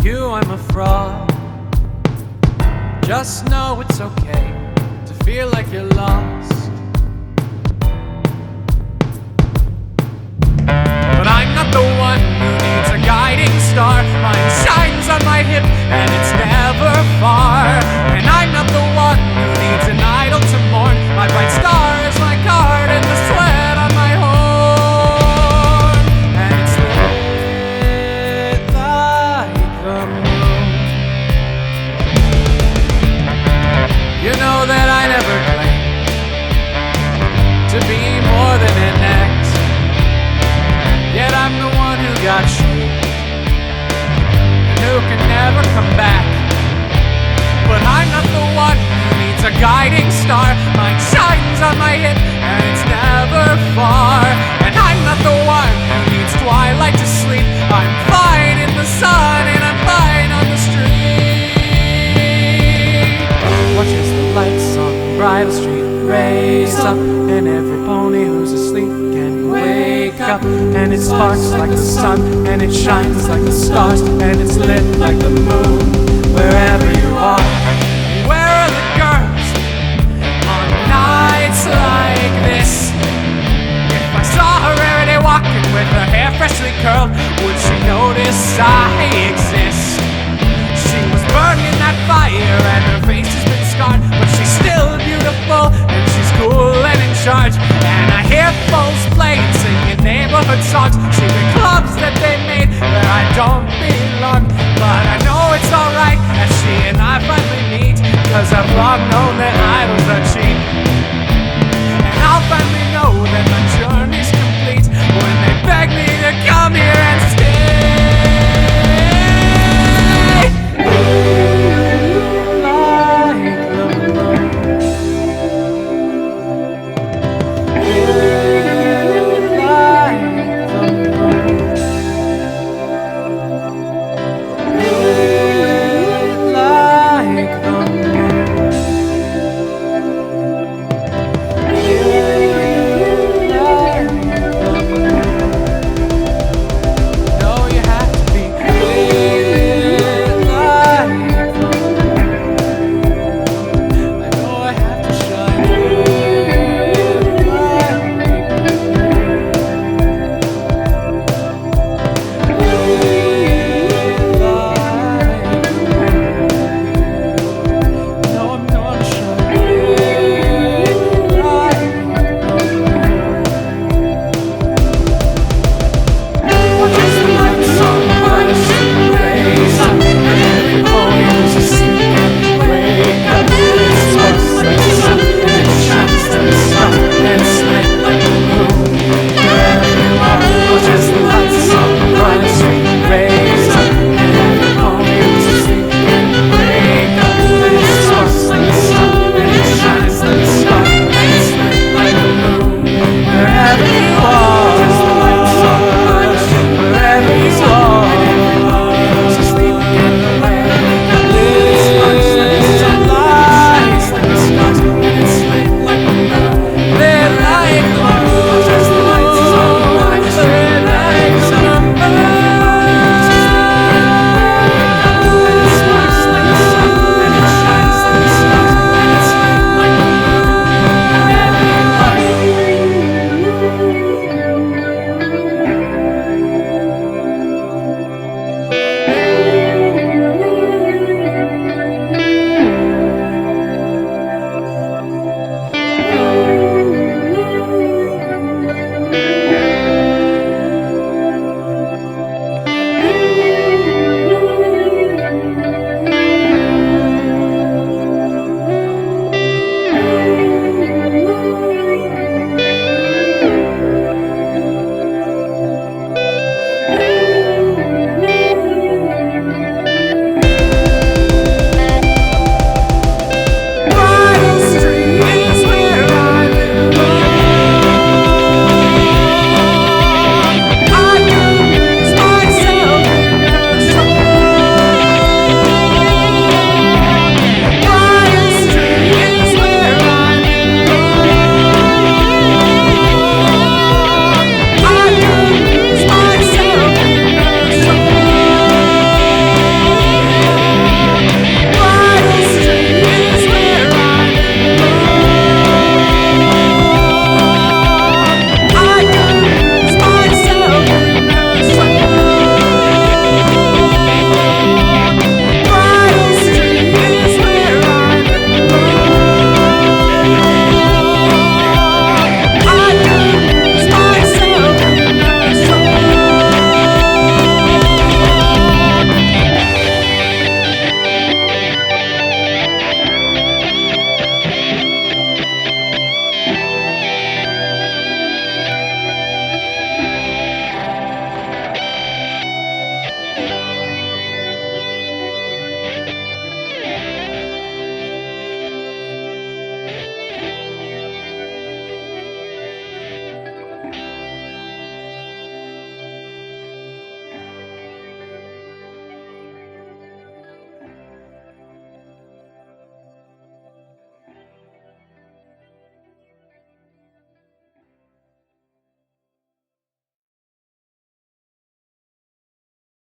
you I'm a fraud. Just know it's okay to feel like you're lost. But I'm not the one who needs a guiding star. Mine shines on my hip and it's never far. And I'm not the one who needs an idol to mourn. My bright star is my card and the sweat on my horn. And it's lit like the moon. You know that I never claimed to be more than an act, yet I'm the one who got shaped and who can never come back. But I'm not the one who needs a guiding star. Mine shines on my hip and it's never far. And I'm not the one who needs twilight to sleep. I'm fine in the sun and I'm fine on the street. Watches the lights on the bridal street raise up, and every pony who's asleep can wake up. And it sparks like the sun, and it shines like the stars, and it's lit like the moon. Wherever you are, where are the girls on nights like this? If I saw her every day walking with her hair freshly curled, would she notice I exist? She was burned in that fire and her face has been scarred, but she's still beautiful and she's cool and in charge. And I hear folks playing, singing neighborhood songs, see the clubs that they made where I don't belong. But I